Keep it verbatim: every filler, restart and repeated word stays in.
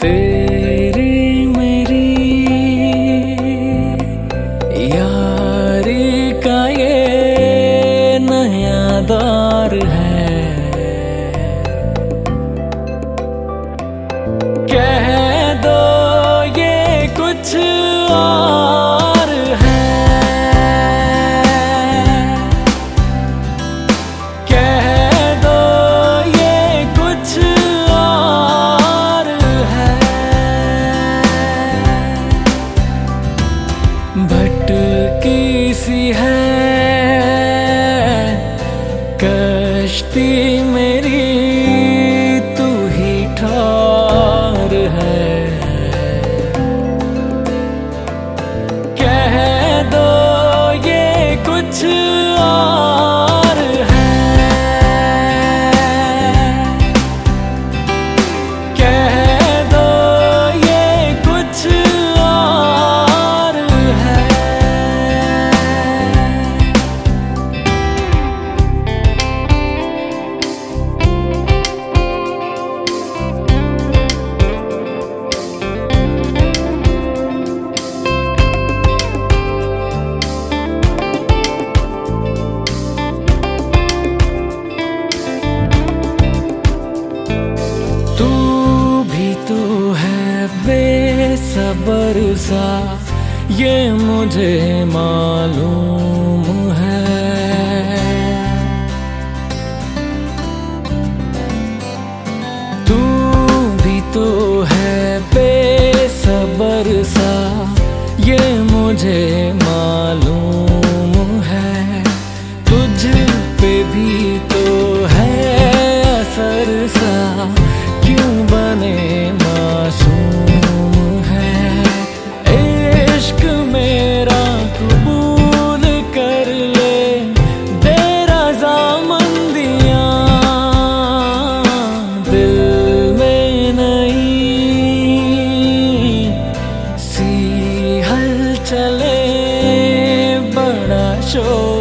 तेरी मेरी यारी का ये नया दौर है। कह दो ये कुछ और है, कह दो ये कुछ और है। भटकी सी है कश्ती मेरी, तू ही ठौर है। कह दो ये कुछ और है, कह दो ये कुछ और है। तू भी तो है बेसबर सा, ये मुझे मालूम है। तू भी तो है बेसबर सा, ये मुझे मालूम है। तुझ पे भी तो है असर सा, क्यों बने मासूम है। इश्क मेरा कबूल कर ले, दे रज़ामंदियाँ दिल में नहीं सी हलचले, बड़ा शोर